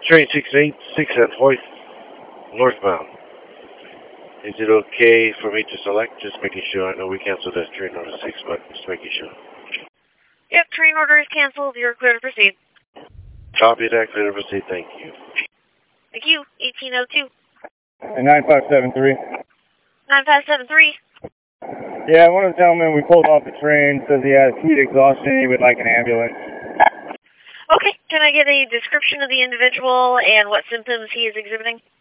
Train 686 at Hoyt, northbound. Is it okay for me to select? Just making sure. I know we canceled that train order 6, but just making sure. Yep, train order is canceled. You're clear to proceed. Copy that, clear to proceed. Thank you. Thank you. 1802. 9573. 9573. Yeah, one of the gentlemen we pulled off the train says he has heat exhaustion. He would like an ambulance. Okay, can I get a description of the individual and what symptoms he is exhibiting?